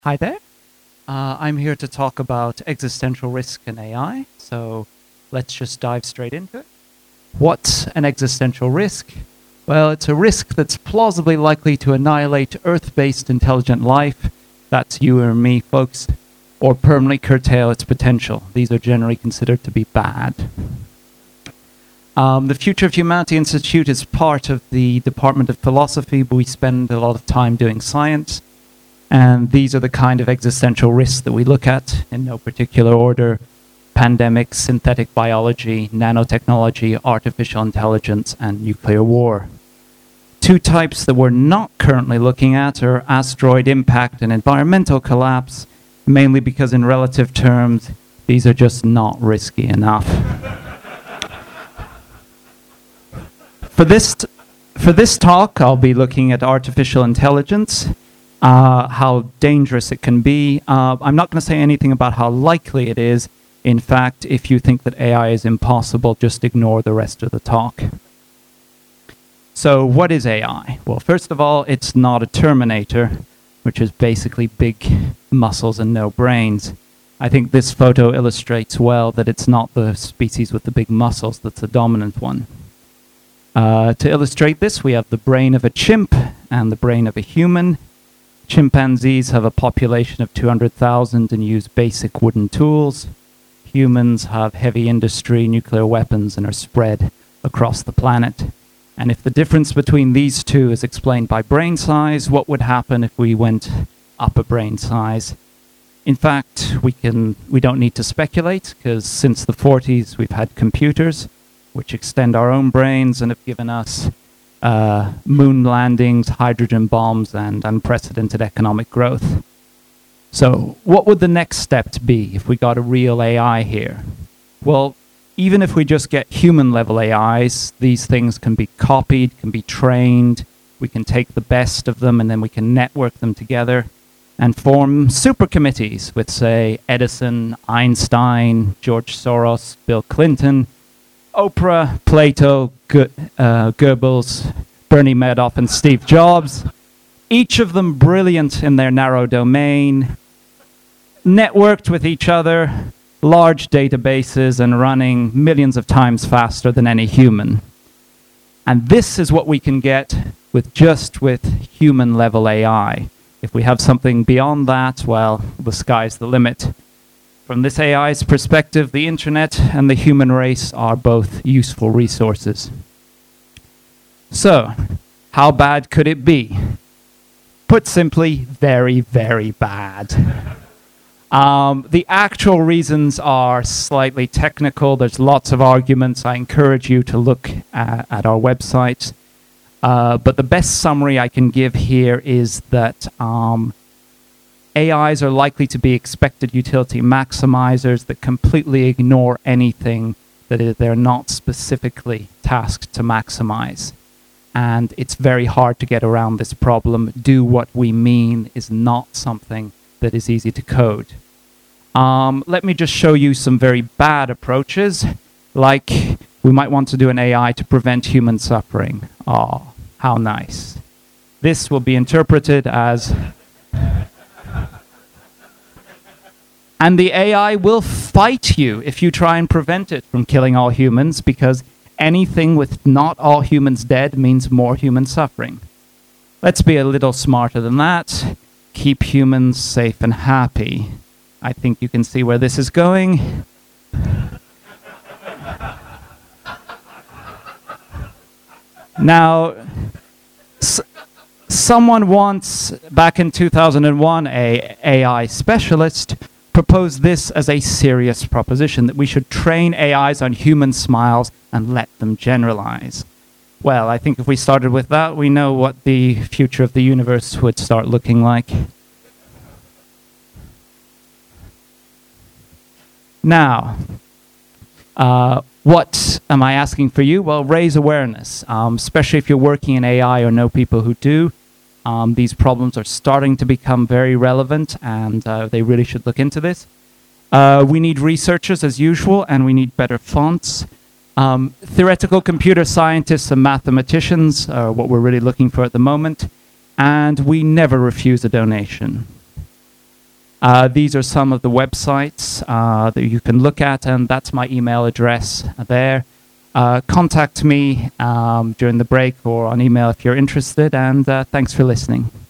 Hi there. I'm here to talk about existential risk in AI. So let's just dive straight into it. What's an existential risk? Well, it's a risk that's plausibly likely to annihilate Earth-based intelligent life, that's you or me, folks, or permanently curtail its potential. These are generally considered to be bad. The Future of Humanity Institute is part of the Department of Philosophy, but we spend a lot of time doing science. And these are the kind of existential risks that we look at in no particular order: pandemics, synthetic biology, nanotechnology, artificial intelligence, and nuclear war. Two types that we're not currently looking at are asteroid impact and environmental collapse, mainly because in relative terms, these are just not risky enough. For this talk, I'll be looking at artificial intelligence, how dangerous it can be. I'm not going to say anything about how likely it is. In fact, if you think that AI is impossible, just ignore the rest of the talk. So what is AI? Well, first of all, it's not a Terminator, which is basically big muscles and no brains. I think this photo illustrates well that it's not the species with the big muscles that's the dominant one. To illustrate this, we have the brain of a chimp and the brain of a human. Chimpanzees have a population of 200,000 and use basic wooden tools. Humans have heavy industry, nuclear weapons, and are spread across the planet. And if the difference between these two is explained by brain size, what would happen if we went up a brain size? In fact, we don't need to speculate, because since the 40s we've had computers which extend our own brains and have given us moon landings, hydrogen bombs, and unprecedented economic growth. So what would the next step be if we got a real AI here? Well, even if we just get human-level AIs, these things can be copied, can be trained. We can take the best of them and then we can network them together and form super committees with, say, Edison, Einstein, George Soros, Bill Clinton, Oprah, Plato, Goebbels, Bernie Madoff, and Steve Jobs, each of them brilliant in their narrow domain, networked with each other, large databases, and running millions of times faster than any human. And this is what we can get with human-level AI. If we have something beyond that, well, the sky's the limit. From this AI's perspective, the internet and the human race are both useful resources. So, how bad could it be? Put simply, very, very bad. The actual reasons are slightly technical. There's lots of arguments. I encourage you to look at our website. But the best summary I can give here is that AIs are likely to be expected utility maximizers that completely ignore anything that they're not specifically tasked to maximize. And it's very hard to get around this problem. Do what we mean is not something that is easy to code. Let me just show you some very bad approaches, like we might want to do an AI to prevent human suffering. Oh, how nice. This will be interpreted as... And the AI will fight you if you try and prevent it from killing all humans, because anything with not all humans dead means more human suffering. Let's be a little smarter than that. Keep humans safe and happy. I think you can see where this is going. Now, someone once, back in 2001, an AI specialist proposed this as a serious proposition, that we should train AIs on human smiles and let them generalize. Well, I think if we started with that, we know what the future of the universe would start looking like. Now, what am I asking for you? Well, raise awareness, especially if you're working in AI or know people who do. These problems are starting to become very relevant, and they really should look into this. We need researchers as usual, and we need better fonts. Theoretical computer scientists and mathematicians are what we're really looking for at the moment, and we never refuse a donation. These are some of the websites that you can look at, and that's my email address there. Contact me during the break or on email if you're interested, and thanks for listening.